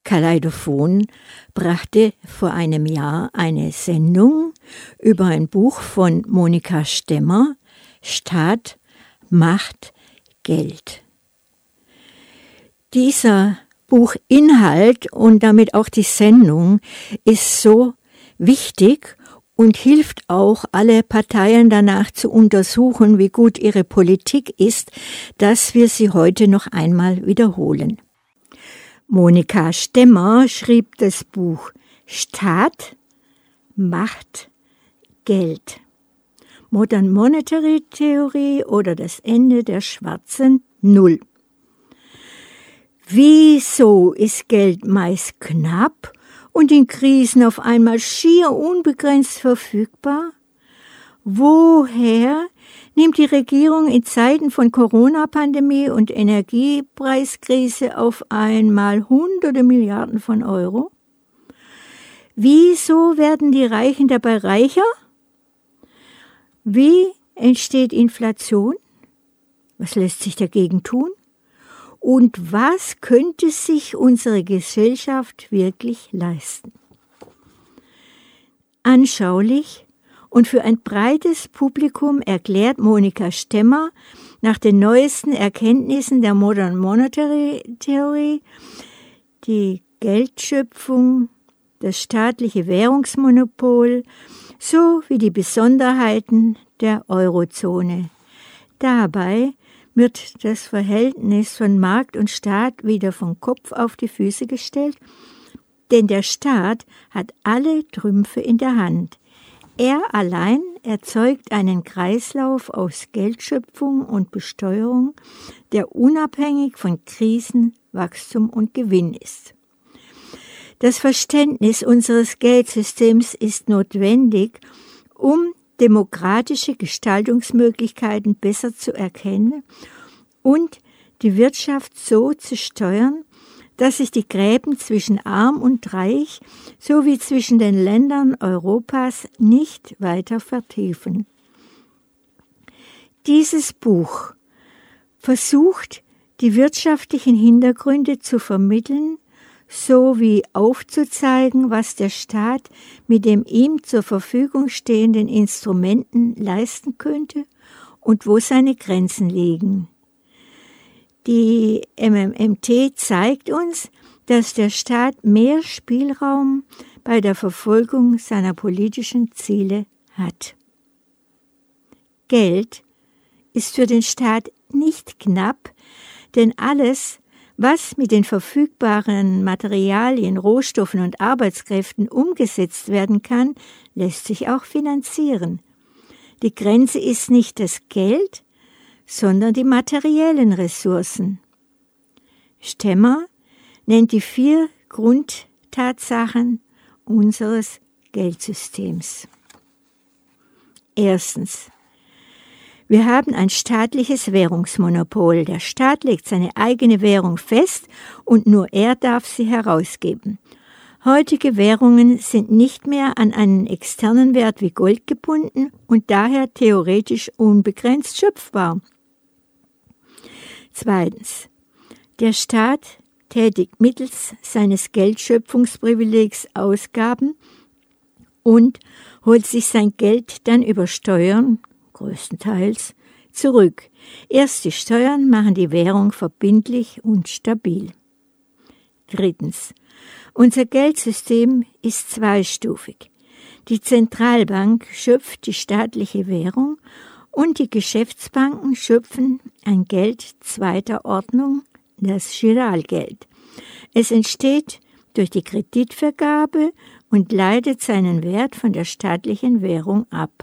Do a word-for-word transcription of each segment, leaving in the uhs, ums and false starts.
Kaleidophon brachte vor einem Jahr eine Sendung über ein Buch von Monika Stemmer, Staat, Macht, Geld. Dieser Buchinhalt und damit auch die Sendung ist so wichtig und hilft auch, alle Parteien danach zu untersuchen, wie gut ihre Politik ist, dass wir sie heute noch einmal wiederholen. Monika Stemmer schrieb das Buch Staat, Macht, Geld. Modern Monetary Theory oder das Ende der schwarzen Null. Wieso ist Geld meist knapp und in Krisen auf einmal schier unbegrenzt verfügbar? Woher nimmt die Regierung in Zeiten von Corona-Pandemie und Energiepreiskrise auf einmal hunderte Milliarden von Euro? Wieso werden die Reichen dabei reicher? Wie entsteht Inflation? Was lässt sich dagegen tun? Und was könnte sich unsere Gesellschaft wirklich leisten? Anschaulich und für ein breites Publikum erklärt Monika Stemmer nach den neuesten Erkenntnissen der Modern Monetary Theory die Geldschöpfung, das staatliche Währungsmonopol sowie die Besonderheiten der Eurozone. Dabei wird das Verhältnis von Markt und Staat wieder vom Kopf auf die Füße gestellt, denn der Staat hat alle Trümpfe in der Hand. Er allein erzeugt einen Kreislauf aus Geldschöpfung und Besteuerung, der unabhängig von Krisen, Wachstum und Gewinn ist. Das Verständnis unseres Geldsystems ist notwendig, um demokratische Gestaltungsmöglichkeiten besser zu erkennen und die Wirtschaft so zu steuern, dass sich die Gräben zwischen Arm und Reich sowie zwischen den Ländern Europas nicht weiter vertiefen. Dieses Buch versucht, die wirtschaftlichen Hintergründe zu vermitteln, sowie aufzuzeigen, was der Staat mit den ihm zur Verfügung stehenden Instrumenten leisten könnte und wo seine Grenzen liegen. Die M M M T zeigt uns, dass der Staat mehr Spielraum bei der Verfolgung seiner politischen Ziele hat. Geld ist für den Staat nicht knapp, denn alles, was mit den verfügbaren Materialien, Rohstoffen und Arbeitskräften umgesetzt werden kann, lässt sich auch finanzieren. Die Grenze ist nicht das Geld, sondern die materiellen Ressourcen. Stemmer nennt die vier Grundtatsachen unseres Geldsystems. Erstens. Wir haben ein staatliches Währungsmonopol. Der Staat legt seine eigene Währung fest und nur er darf sie herausgeben. Heutige Währungen sind nicht mehr an einen externen Wert wie Gold gebunden und daher theoretisch unbegrenzt schöpfbar. Zweitens. Der Staat tätigt mittels seines Geldschöpfungsprivilegs Ausgaben und holt sich sein Geld dann über Steuern, größtenteils, zurück. Erst die Steuern machen die Währung verbindlich und stabil. Drittens. Unser Geldsystem ist zweistufig. Die Zentralbank schöpft die staatliche Währung und die Geschäftsbanken schöpfen ein Geld zweiter Ordnung, das Giralgeld. Es entsteht durch die Kreditvergabe und leitet seinen Wert von der staatlichen Währung ab.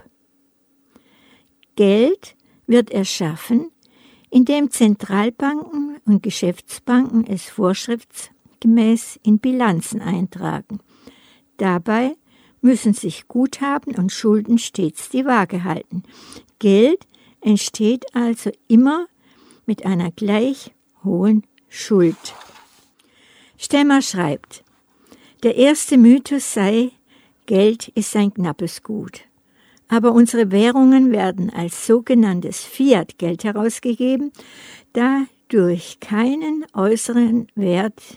Geld wird erschaffen, indem Zentralbanken und Geschäftsbanken es vorschriftsgemäß in Bilanzen eintragen. Dabei müssen sich Guthaben und Schulden stets die Waage halten. Geld entsteht also immer mit einer gleich hohen Schuld. Stemmer schreibt, der erste Mythos sei, Geld ist ein knappes Gut. Aber unsere Währungen werden als sogenanntes Fiat-Geld herausgegeben, da durch keinen äußeren Wert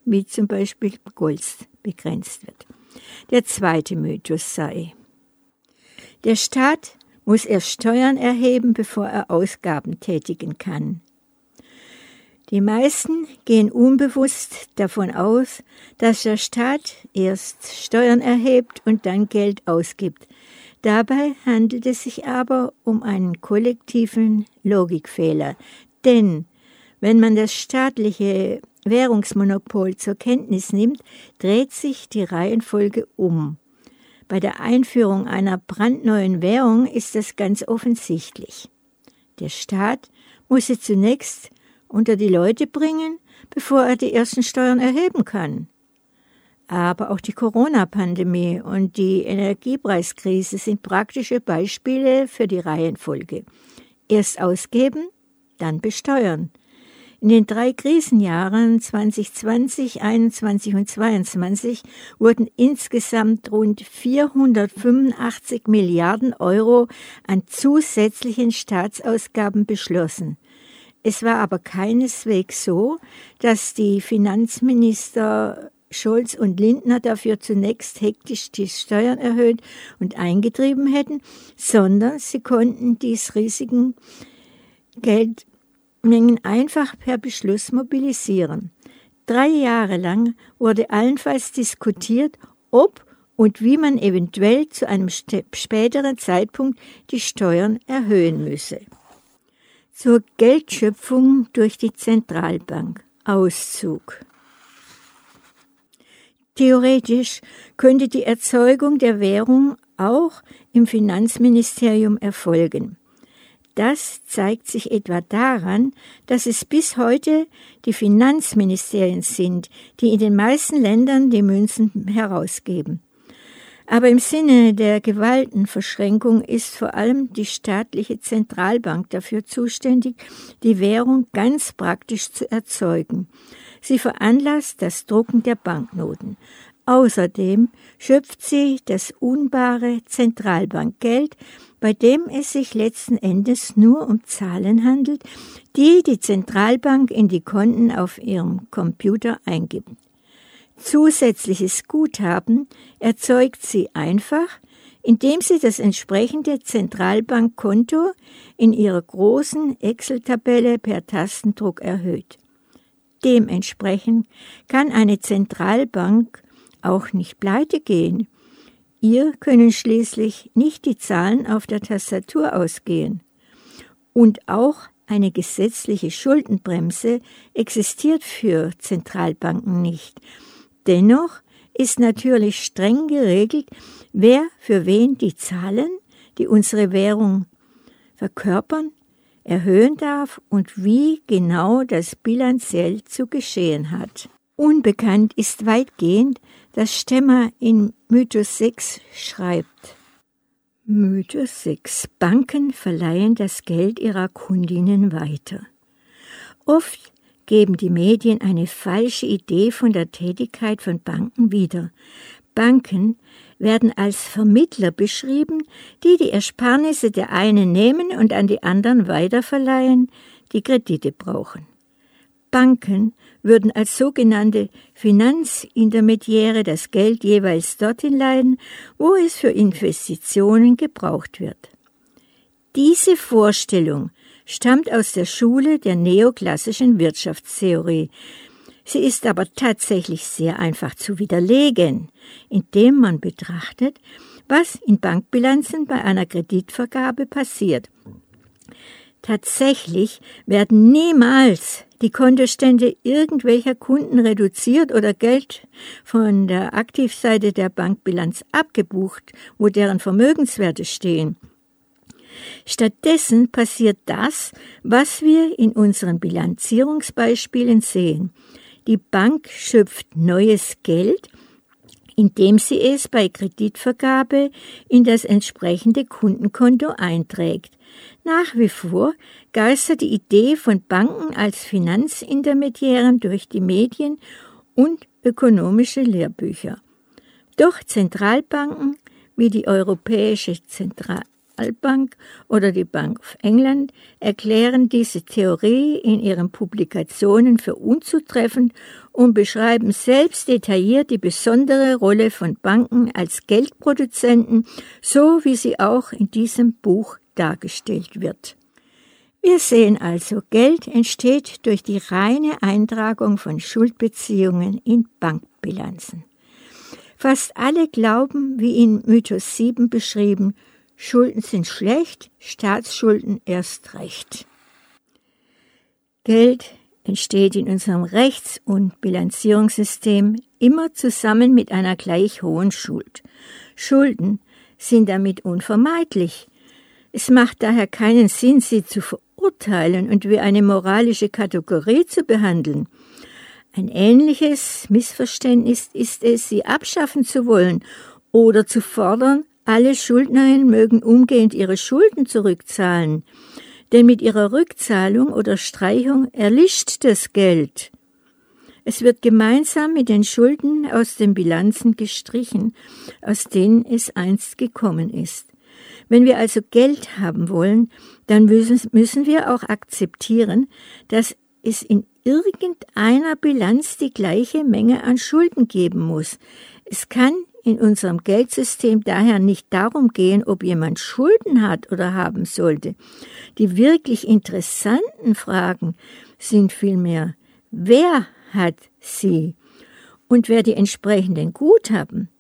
wie zum Beispiel Gold, begrenzt wird. Der zweite Mythos sei: Der Staat muss erst Steuern erheben, bevor er Ausgaben tätigen kann. Die meisten gehen unbewusst davon aus, dass der Staat erst Steuern erhebt und dann Geld ausgibt. Dabei handelt es sich aber um einen kollektiven Logikfehler. Denn wenn man das staatliche Währungsmonopol zur Kenntnis nimmt, dreht sich die Reihenfolge um. Bei der Einführung einer brandneuen Währung ist das ganz offensichtlich. Der Staat muss sie zunächst unter die Leute bringen, bevor er die ersten Steuern erheben kann. Aber auch die Corona-Pandemie und die Energiepreiskrise sind praktische Beispiele für die Reihenfolge. Erst ausgeben, dann besteuern. In den drei Krisenjahren zwanzig zwanzig, einundzwanzig und zweiundzwanzig wurden insgesamt rund vierhundertfünfundachtzig Milliarden Euro an zusätzlichen Staatsausgaben beschlossen. Es war aber keineswegs so, dass die Finanzminister Scholz und Lindner dafür zunächst hektisch die Steuern erhöht und eingetrieben hätten, sondern sie konnten dies riesigen Geldmengen einfach per Beschluss mobilisieren. Drei Jahre lang wurde allenfalls diskutiert, ob und wie man eventuell zu einem späteren Zeitpunkt die Steuern erhöhen müsse. Zur Geldschöpfung durch die Zentralbank. Auszug. Theoretisch könnte die Erzeugung der Währung auch im Finanzministerium erfolgen. Das zeigt sich etwa daran, dass es bis heute die Finanzministerien sind, die in den meisten Ländern die Münzen herausgeben. Aber im Sinne der Gewaltenverschränkung ist vor allem die staatliche Zentralbank dafür zuständig, die Währung ganz praktisch zu erzeugen. Sie veranlasst das Drucken der Banknoten. Außerdem schöpft sie das unbare Zentralbankgeld, bei dem es sich letzten Endes nur um Zahlen handelt, die die Zentralbank in die Konten auf ihrem Computer eingibt. Zusätzliches Guthaben erzeugt sie einfach, indem sie das entsprechende Zentralbankkonto in ihrer großen Excel-Tabelle per Tastendruck erhöht. Dementsprechend kann eine Zentralbank auch nicht pleite gehen. Ihr können schließlich nicht die Zahlen auf der Tastatur ausgehen. Und auch eine gesetzliche Schuldenbremse existiert für Zentralbanken nicht. Dennoch ist natürlich streng geregelt, wer für wen die Zahlen, die unsere Währung verkörpern, erhöhen darf und wie genau das bilanziell zu geschehen hat. Unbekannt ist weitgehend, dass Stemmer in Mythos sechs schreibt. Mythos sechs. Banken verleihen das Geld ihrer Kundinnen weiter. Oft geben die Medien eine falsche Idee von der Tätigkeit von Banken wieder. Banken werden als Vermittler beschrieben, die die Ersparnisse der einen nehmen und an die anderen weiterverleihen, die Kredite brauchen. Banken würden als sogenannte Finanzintermediäre das Geld jeweils dorthin leihen, wo es für Investitionen gebraucht wird. Diese Vorstellung stammt aus der Schule der neoklassischen Wirtschaftstheorie. Sie ist aber tatsächlich sehr einfach zu widerlegen, indem man betrachtet, was in Bankbilanzen bei einer Kreditvergabe passiert. Tatsächlich werden niemals die Kontostände irgendwelcher Kunden reduziert oder Geld von der Aktivseite der Bankbilanz abgebucht, wo deren Vermögenswerte stehen. Stattdessen passiert das, was wir in unseren Bilanzierungsbeispielen sehen. Die Bank schöpft neues Geld, indem sie es bei Kreditvergabe in das entsprechende Kundenkonto einträgt. Nach wie vor geistert die Idee von Banken als Finanzintermediären durch die Medien und ökonomische Lehrbücher. Doch Zentralbanken wie die Europäische Zentral Zentralbank oder die Bank of England erklären diese Theorie in ihren Publikationen für unzutreffend und beschreiben selbst detailliert die besondere Rolle von Banken als Geldproduzenten, so wie sie auch in diesem Buch dargestellt wird. Wir sehen also, Geld entsteht durch die reine Eintragung von Schuldbeziehungen in Bankbilanzen. Fast alle glauben, wie in Mythos sieben beschrieben, Schulden sind schlecht, Staatsschulden erst recht. Geld entsteht in unserem Rechts- und Bilanzierungssystem immer zusammen mit einer gleich hohen Schuld. Schulden sind damit unvermeidlich. Es macht daher keinen Sinn, sie zu verurteilen und wie eine moralische Kategorie zu behandeln. Ein ähnliches Missverständnis ist es, sie abschaffen zu wollen oder zu fordern, alle Schuldnerinnen mögen umgehend ihre Schulden zurückzahlen. Denn mit ihrer Rückzahlung oder Streichung erlischt das Geld. Es wird gemeinsam mit den Schulden aus den Bilanzen gestrichen, aus denen es einst gekommen ist. Wenn wir also Geld haben wollen, dann müssen, müssen wir auch akzeptieren, dass es in irgendeiner Bilanz die gleiche Menge an Schulden geben muss. Es kann in unserem Geldsystem daher nicht darum gehen, ob jemand Schulden hat oder haben sollte. Die wirklich interessanten Fragen sind vielmehr, wer hat sie und wer die entsprechenden Guthaben?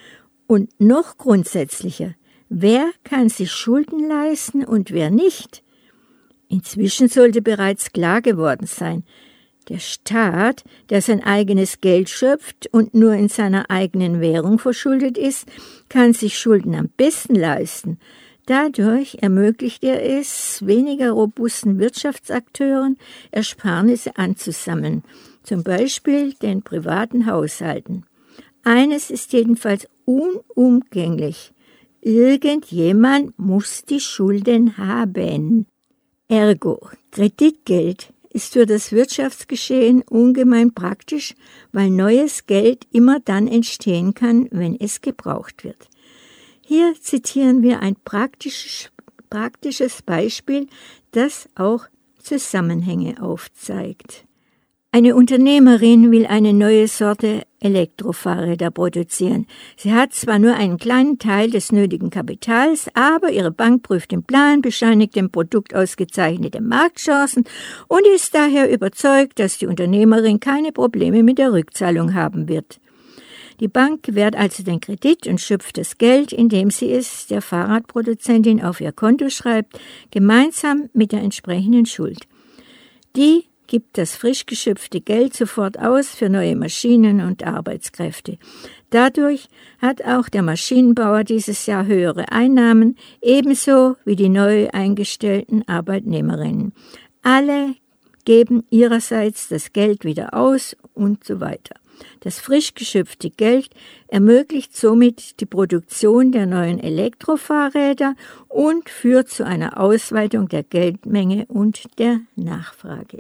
Und noch grundsätzlicher, wer kann sich Schulden leisten und wer nicht? Inzwischen sollte bereits klar geworden sein, der Staat, der sein eigenes Geld schöpft und nur in seiner eigenen Währung verschuldet ist, kann sich Schulden am besten leisten. Dadurch ermöglicht er es, weniger robusten Wirtschaftsakteuren Ersparnisse anzusammeln, zum Beispiel den privaten Haushalten. Eines ist jedenfalls unumgänglich. Irgendjemand muss die Schulden haben. Ergo, Kreditgeld ist für das Wirtschaftsgeschehen ungemein praktisch, weil neues Geld immer dann entstehen kann, wenn es gebraucht wird. Hier zitieren wir ein praktisches, praktisches Beispiel, das auch Zusammenhänge aufzeigt. Eine Unternehmerin will eine neue Sorte Elektrofahrräder produzieren. Sie hat zwar nur einen kleinen Teil des nötigen Kapitals, aber ihre Bank prüft den Plan, bescheinigt dem Produkt ausgezeichnete Marktchancen und ist daher überzeugt, dass die Unternehmerin keine Probleme mit der Rückzahlung haben wird. Die Bank gewährt also den Kredit und schöpft das Geld, indem sie es der Fahrradproduzentin auf ihr Konto schreibt, gemeinsam mit der entsprechenden Schuld. Die gibt das frisch geschöpfte Geld sofort aus für neue Maschinen und Arbeitskräfte. Dadurch hat auch der Maschinenbauer dieses Jahr höhere Einnahmen, ebenso wie die neu eingestellten Arbeitnehmerinnen. Alle geben ihrerseits das Geld wieder aus und so weiter. Das frisch geschöpfte Geld ermöglicht somit die Produktion der neuen Elektrofahrräder und führt zu einer Ausweitung der Geldmenge und der Nachfrage.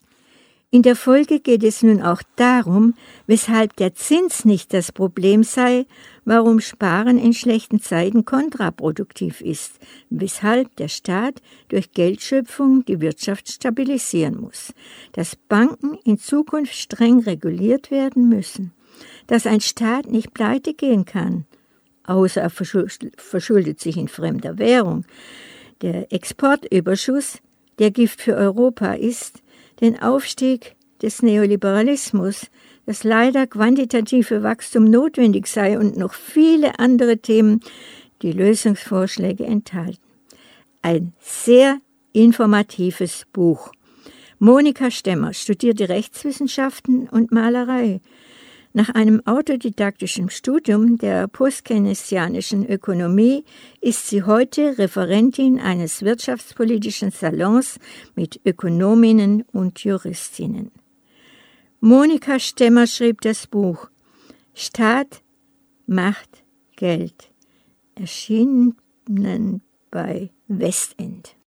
In der Folge geht es nun auch darum, weshalb der Zins nicht das Problem sei, warum Sparen in schlechten Zeiten kontraproduktiv ist, weshalb der Staat durch Geldschöpfung die Wirtschaft stabilisieren muss, dass Banken in Zukunft streng reguliert werden müssen, dass ein Staat nicht pleite gehen kann, außer er verschuldet sich in fremder Währung, der Exportüberschuss, der Gift für Europa ist, den Aufstieg des Neoliberalismus, dass leider quantitative Wachstum notwendig sei und noch viele andere Themen, die Lösungsvorschläge enthalten. Ein sehr informatives Buch. Monika Stemmer studierte Rechtswissenschaften und Malerei. Nach einem autodidaktischen Studium der postkeynesianischen Ökonomie ist sie heute Referentin eines wirtschaftspolitischen Salons mit Ökonominnen und Juristinnen. Monika Stemmer schrieb das Buch Staat macht Geld, erschienen bei Westend.